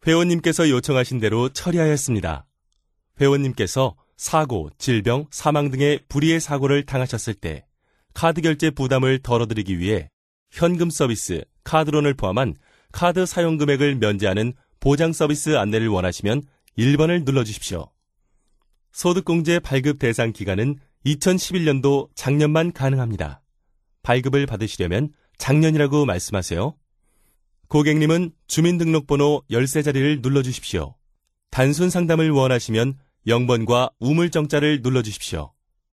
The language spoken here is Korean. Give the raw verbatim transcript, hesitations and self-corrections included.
회원님께서 요청하신 대로 처리하였습니다. 회원님께서 사고, 질병, 사망 등의 불의의 사고를 당하셨을 때 카드 결제 부담을 덜어드리기 위해 현금 서비스, 카드론을 포함한 카드 사용 금액을 면제하는 보장 서비스 안내를 원하시면 일 번을 눌러주십시오. 소득공제 발급 대상 기간은 이천십일 년도 작년만 가능합니다. 발급을 받으시려면 작년이라고 말씀하세요. 고객님은 주민등록번호 열세 자리를 눌러주십시오. 단순 상담을 원하시면 영 번과 우물정자를 눌러주십시오.